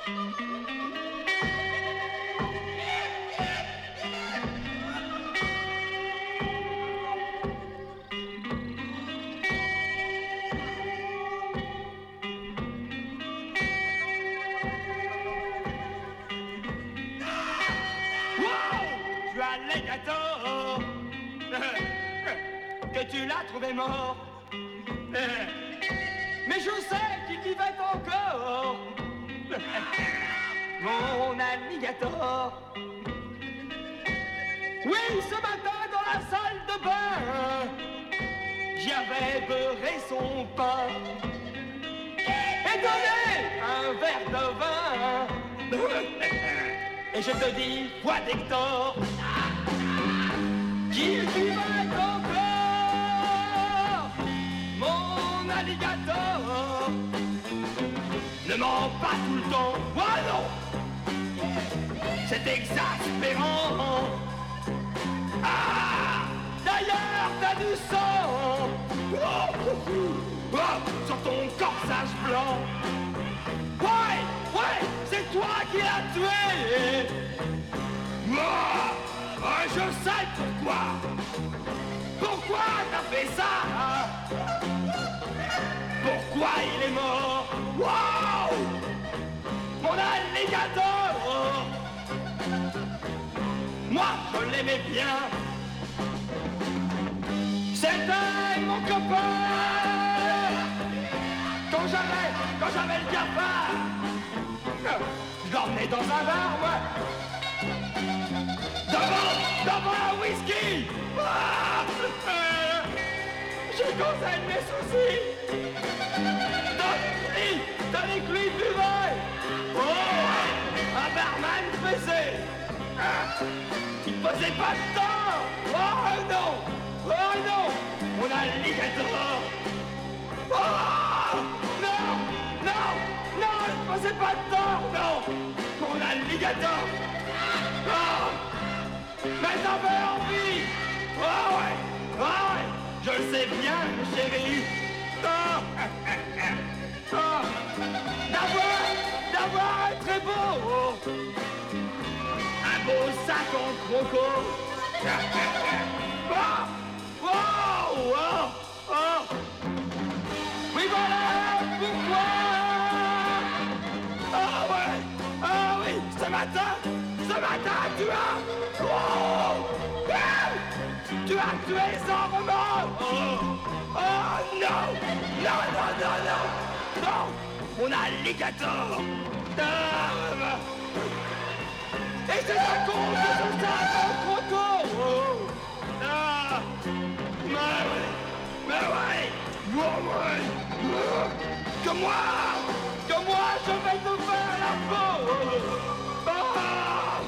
Speaker 9: Tu as l'alligator que tu l'as trouvé mort. Mais je sais qu'il vivait encore. Mon alligator. Oui, ce matin dans la salle de bain, j'y avais beurré son pain et donné un verre de vin. Et je te dis, voix d'Hector, qu'il vivait encore, mon alligator. Ne mens pas tout le temps, oh non, c'est exaspérant. Ah, d'ailleurs t'as du sang, oh, oh, oh, sur ton corsage blanc. Ouais, ouais, c'est toi qui l'as tué. Oh, oh, je sais pourquoi. Pourquoi t'as fait ça? Pourquoi il est mort? Wow, mon alligator. Moi, je l'aimais bien. C'était mon copain. Quand j'avais, quand j'avais le cafard, je l'emmenais dans un bar, moi. Devant, devant un whisky. Ah, j'ai causé de mes soucis. Tandis, tandis que lui buvait. Oh, un barman faisait. Ah, il faisait pas de temps. Oh non, oh non, mon alligator. Oh, non, non, non, il faisait pas de temps. Non, mon alligator. Oh, mais j'avais envie. Oh ouais, oh ouais, je le sais bien, chérie. Oh, oh, d'avoir, d'avoir un très beau, un beau sac en croco. Oh, oh, oh, oh. Oui, voilà pourquoi. Ah ouais, ah oui, ce matin, ce matin, tu as, oh, ah, tu as tué sans remords. Oh, oh non, non, non, non, non, non, mon alligator. Ah, et c'est à cause de ce sac en croco. Oh, ah, mais ouais, mais ouais, oh, ouais. Que moi, que moi, je vais te faire la peau. Ah, ah,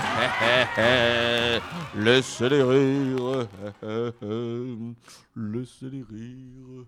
Speaker 3: Laissez-les rire. Laissez-les rire.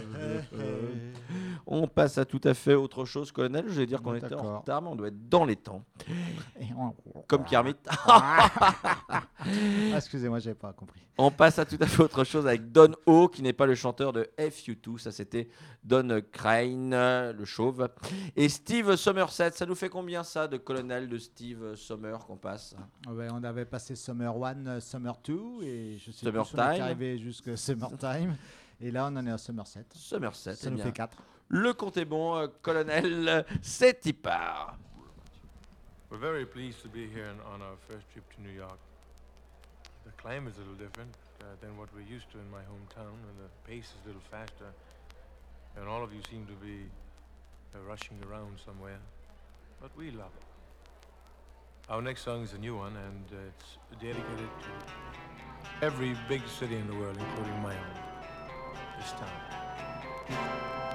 Speaker 3: On passe à tout à fait autre chose, colonel. Je vais dire qu'on était en
Speaker 2: D'accord.
Speaker 3: retard, mais on doit être dans les temps.
Speaker 2: Et on-
Speaker 3: Comme Kermit.
Speaker 2: Ah, excusez-moi, j'avais pas compris.
Speaker 3: On passe à tout à fait autre chose avec Don Ho, qui n'est pas le chanteur de F U deux. Ça, c'était Don Crane, le chauve. Et Steve Somerset. Ça nous fait combien, ça, de colonel de Steve Sommer qu'on passe?
Speaker 2: Ouais, on avait passé Summer one, euh, Summer two, et je sais
Speaker 3: Summer
Speaker 2: plus si on est
Speaker 3: Time.
Speaker 2: arrivé jusqu'à Summertime. Et là, on en est à Somerset.
Speaker 3: Somerset,
Speaker 2: Ça
Speaker 3: eh
Speaker 2: nous
Speaker 3: bien.
Speaker 2: fait quatre.
Speaker 3: Le compte est bon, euh, colonel, c'est y part.
Speaker 10: We're very pleased to be here on- on our first trip to New York. The climate's a little different uh, than what we're used to in my hometown, and the pace is a little faster. And all of you seem to be uh, rushing around somewhere, but we love it. Our next song is a new one, and uh, it's dedicated to every big city in the world, including my own, this town.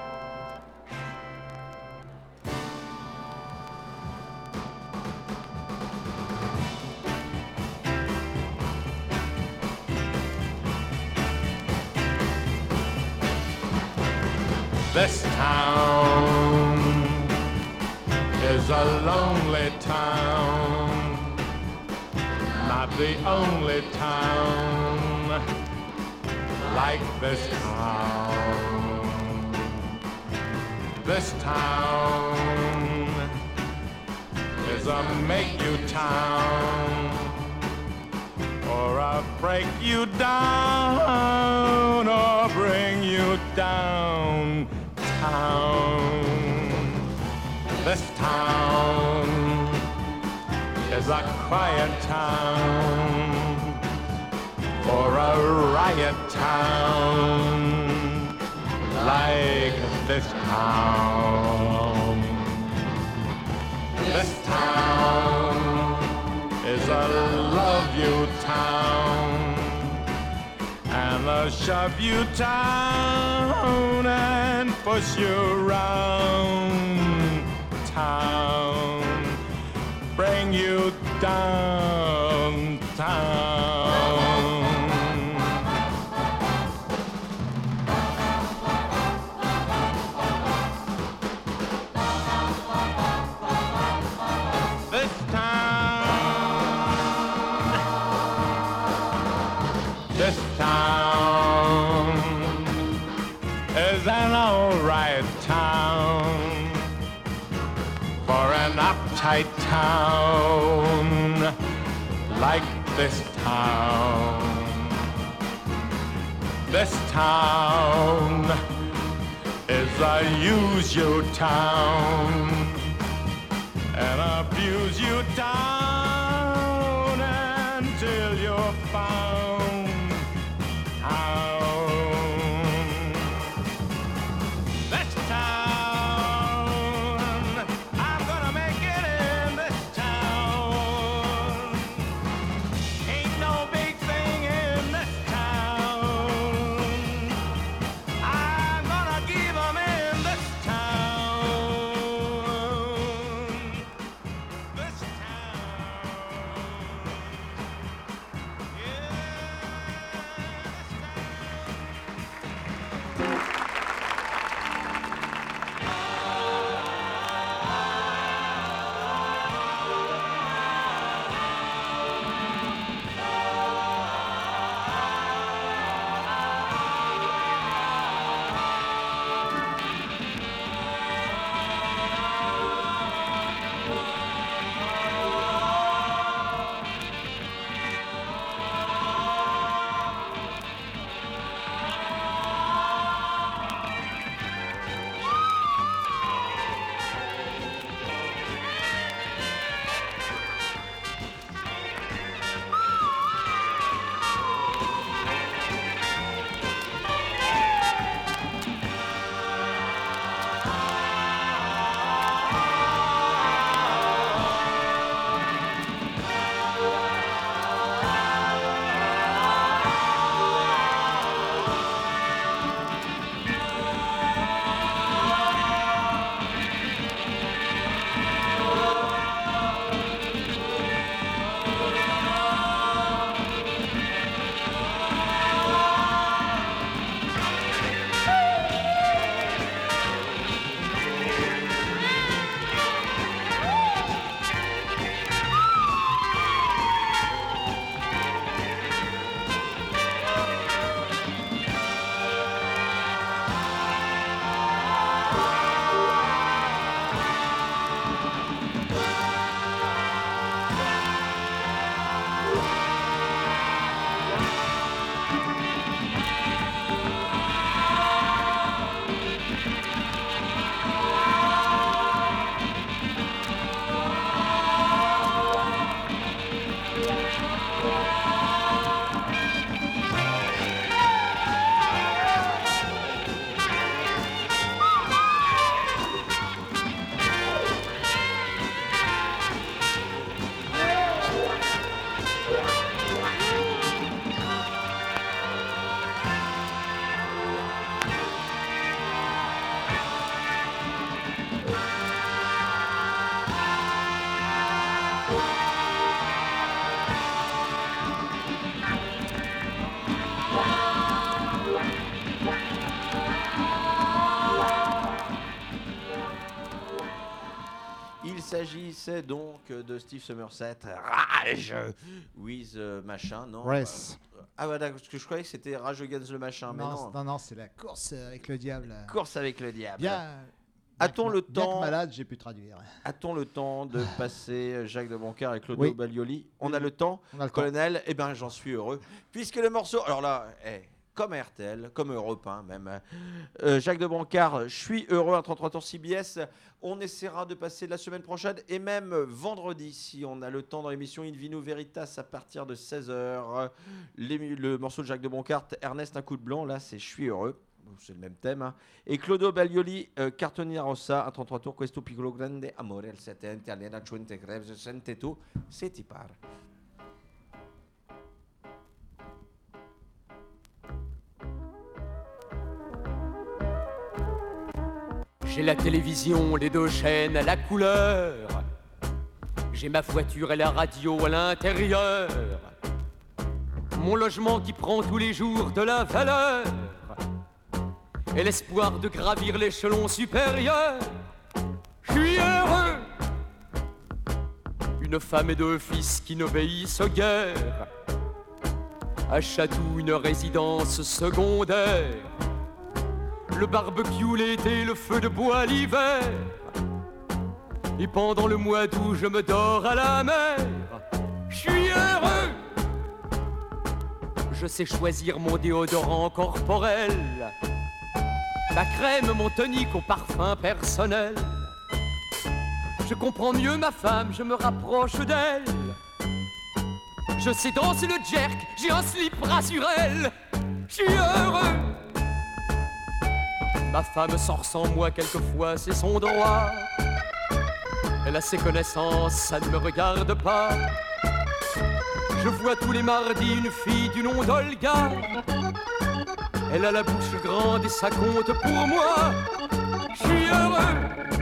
Speaker 10: This town is a lonely town, not the only town like this town. This town is a make you town or a break you down or bring you down. Town. This town is a quiet town or a riot town like this town. This town is a love you town and a shove you down and push you around town, bring you down town. This town, this town is an alright town for an uptight town like this town. This town is a use you town and abuse you down until you're found town. This town, I'm gonna make it in this town. Ain't no big thing in this town. I'm gonna give 'em in this town. This town, yeah.
Speaker 3: Il s'agissait donc de Steve Somerset, Rage with euh, machin, non
Speaker 2: Race.
Speaker 3: Ah bah d'accord, parce que je croyais que c'était Rage Against le machin, mais
Speaker 2: Non,
Speaker 3: non.
Speaker 2: c'est- non, non, c'est la course avec le diable.
Speaker 3: Course avec le diable.
Speaker 2: Bien.
Speaker 3: A-t-on le
Speaker 2: Bien que
Speaker 3: temps
Speaker 2: malade, j'ai pu traduire.
Speaker 3: A-t-on le temps de passer Jacques de Boncoeur et Claudio
Speaker 2: Oui.
Speaker 3: Baglioli? On a le temps,
Speaker 2: On a le temps.
Speaker 3: colonel. Eh bien, j'en suis heureux, puisque le morceau. Alors là, eh, comme R T L, comme Europe un même. Euh, Jacques de Boncoeur, je suis heureux, un trente-trois tours C B S. On essaiera de passer la semaine prochaine et même vendredi, si on a le temps, dans l'émission In Vino Veritas à partir de seize heures. L'ému- Le morceau de Jacques de Boncoeur, Ernest, un coup de blanc. Là, c'est Je suis heureux. C'est le même thème. Hein. Et Claudio Baglioli, euh, Cartoni Rossa, un trente-trois tours. Questo piccolo grande amore, il settente, alena cinque greves, sente tu, se ti pare.
Speaker 5: J'ai la télévision, les deux chaînes à la couleur. J'ai ma voiture et la radio à l'intérieur. Mon logement qui prend tous les jours de la valeur. Et l'espoir de gravir l'échelon supérieur. Je suis heureux. Une femme et deux fils qui n'obéissent guère. À Chatou, une résidence secondaire. Le barbecue l'été, le feu de bois l'hiver. Et pendant le mois d'août, je me dors à la mer. Je suis heureux. Je sais choisir mon déodorant corporel. Ma crème, mon tonique au parfum personnel. Je comprends mieux ma femme, je me rapproche d'elle. Je sais danser le jerk, j'ai un slip rassurel. Je suis heureux. Ma femme sort sans moi quelquefois, c'est son droit. Elle a ses connaissances, ça ne me regarde pas. Je vois tous les mardis une fille du nom d'Olga. Elle a la bouche grande et ça compte pour moi. Je suis heureux.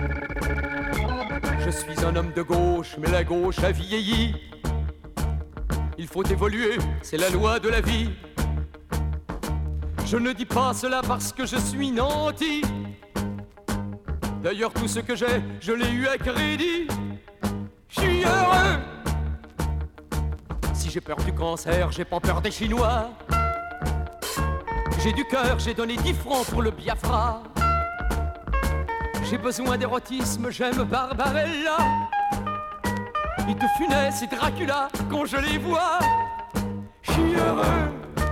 Speaker 5: Je suis un homme de gauche, mais la gauche a vieilli. Il faut évoluer, c'est la loi de la vie. Je ne dis pas cela parce que je suis nanti. D'ailleurs, tout ce que j'ai, je l'ai eu à crédit. Je suis heureux. Si j'ai peur du cancer, j'ai pas peur des Chinois. J'ai du cœur, j'ai donné dix francs pour le Biafra. J'ai besoin d'érotisme, j'aime Barbarella. Et de Funès et Dracula, quand je les vois, je suis heureux.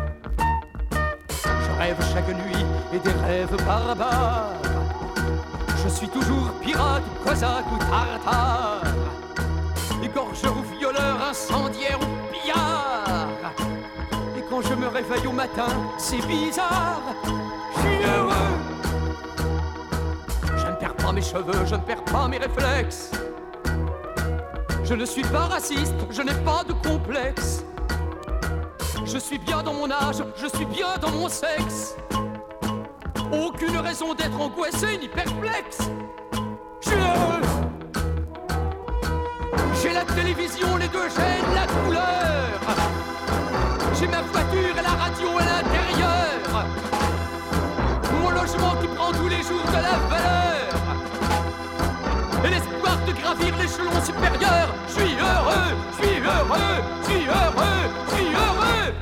Speaker 5: Je rêve chaque nuit et des rêves barbares. Je suis toujours pirate, cosaque ou tartare. Égorgeur ou violeur, incendiaire ou pillard. Et quand je me réveille au matin, c'est bizarre. Je suis heureux. Je ne perds pas mes cheveux, je ne perds pas mes réflexes. Je ne suis pas raciste, je n'ai pas de complexe. Je suis bien dans mon âge, je suis bien dans mon sexe. Aucune raison d'être angoissé ni perplexe. Je suis heureux. J'ai la télévision, les deux chaînes, la couleur. J'ai ma voiture et la radio à l'intérieur. Mon logement qui prend tous les jours de la valeur. Et l'espoir de gravir l'échelon supérieur. Je suis heureux, je suis heureux, je suis heureux, je suis heureux.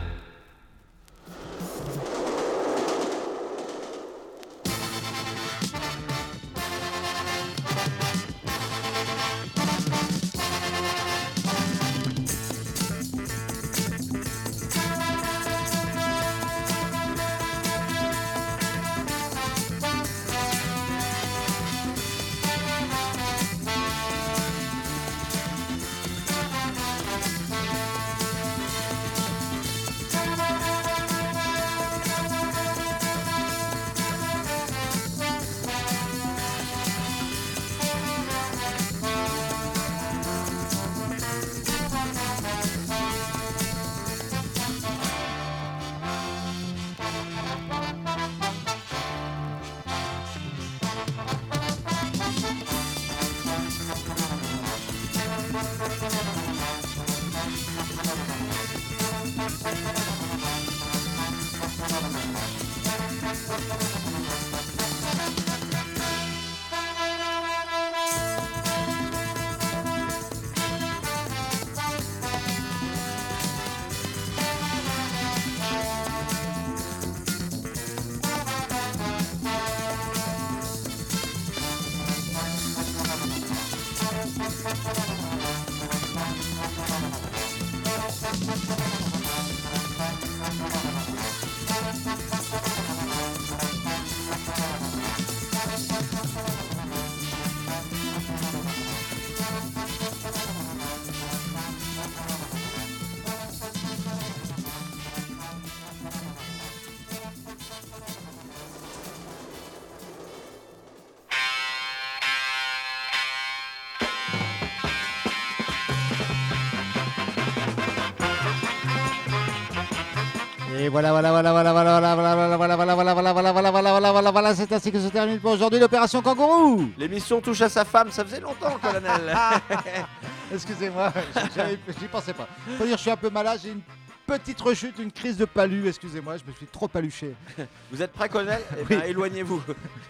Speaker 2: Et voilà, voilà, voilà, voilà, voilà, voilà, voilà, voilà, voilà, voilà, voilà, voilà, voilà, voilà, voilà, voilà, voilà, c'est ainsi que se termine pour aujourd'hui l'opération Kangourou.
Speaker 3: L'émission touche à sa femme, ça faisait longtemps, colonel.
Speaker 2: Excusez-moi, j'y pensais pas. Faut dire, je suis un peu malade, j'ai une petite rechute, une crise de palu, excusez-moi, je me suis trop paluché.
Speaker 3: Vous êtes prêt, colonel? Eh bien, éloignez-vous.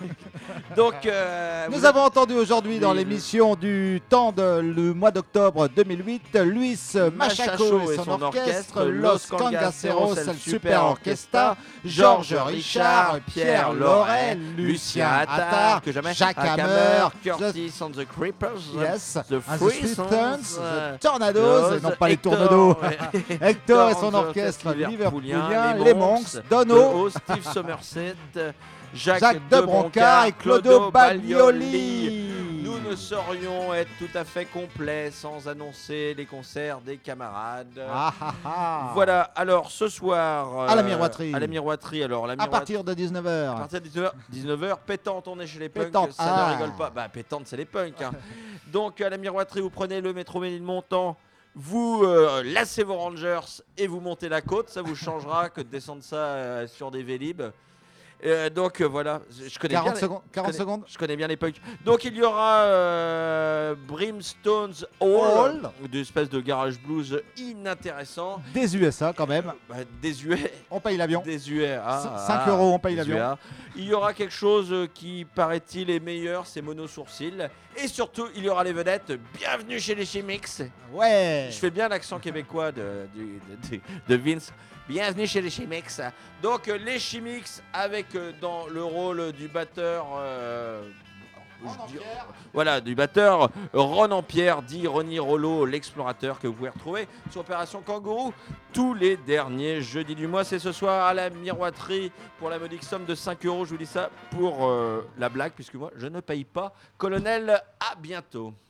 Speaker 3: Donc, euh,
Speaker 2: nous
Speaker 3: vous
Speaker 2: avons entendu aujourd'hui dans
Speaker 3: Oui,
Speaker 2: l'émission du temps de le mois d'octobre deux mille huit, Luis Machaco et son orchestre, Los Cangaceros, el Super Orquesta, Georges Richard, Pierre Laurel, Lucien Attard,
Speaker 3: que jamais,
Speaker 2: Jacques
Speaker 3: Hammer,
Speaker 2: Hammer,
Speaker 3: Curtis and the Creepers,
Speaker 2: Yes,
Speaker 3: The
Speaker 2: and the
Speaker 3: Freesones,
Speaker 2: Freesones,
Speaker 3: euh,
Speaker 2: the Tornadoes, et non pas les
Speaker 3: Hector,
Speaker 2: tournedos.
Speaker 3: ouais.
Speaker 2: Hector et son
Speaker 3: Dans
Speaker 2: orchestre
Speaker 3: Liverpoolien,
Speaker 2: liverpoolien, les Monks, Dono,
Speaker 3: Steve Somerset, Jacques,
Speaker 2: Jacques de Broncard et Clodo Baglioli.
Speaker 3: Nous ne saurions être tout à fait complets sans annoncer les concerts des camarades.
Speaker 2: Ah, ah, ah.
Speaker 3: Voilà, alors ce soir...
Speaker 2: À la
Speaker 3: euh,
Speaker 2: miroiterie.
Speaker 3: À la miroiterie, alors la
Speaker 2: À
Speaker 3: miroiterie...
Speaker 2: partir de dix-neuf
Speaker 3: À
Speaker 2: heures.
Speaker 3: partir de dix-neuf heures, dix-neuf heures, pétante, on est chez les punks,
Speaker 2: Pétante,
Speaker 3: ça
Speaker 2: ah.
Speaker 3: ne rigole pas. Bah pétante, c'est les punks. Hein. Donc à la miroiterie, vous prenez le métro Ménilmontant, vous euh, lassez vos Rangers et vous montez la côte, ça vous changera que de descendre ça euh, sur des Vélib. Euh, donc euh, voilà, je connais
Speaker 2: quarante
Speaker 3: bien les-
Speaker 2: secondes, quarante
Speaker 3: je connais-
Speaker 2: secondes.
Speaker 3: Je connais bien les punks. Donc il y aura euh, Brimstone's Hall,
Speaker 2: Hall.
Speaker 3: une espèce de garage blues inintéressant,
Speaker 2: Des U S A quand même.
Speaker 3: bah, désuet,
Speaker 2: On paye l'avion.
Speaker 3: désuet. Ah,
Speaker 2: cinq
Speaker 3: ah,
Speaker 2: euros, on paye
Speaker 3: désuet,
Speaker 2: l'avion.
Speaker 3: ah. Il y aura quelque chose euh, qui paraît-il est meilleur, c'est Mono Sourcil. Et surtout, il y aura les vedettes. Bienvenue chez les Chimix.
Speaker 2: Ouais.
Speaker 3: Je fais bien l'accent québécois de, du- de, de- de Vince. Bienvenue chez les Chimix. Donc euh, les Chimix avec euh, dans le rôle du batteur, euh, je dis- voilà, du batteur Ron Ampierre, dit Ronnie Rollo, l'explorateur que vous pouvez retrouver sur Opération Kangourou tous les derniers jeudis du mois. C'est ce soir à la miroiterie pour la modique somme de cinq euros. Je vous dis ça pour euh, la blague puisque moi je ne paye pas. Colonel, à bientôt.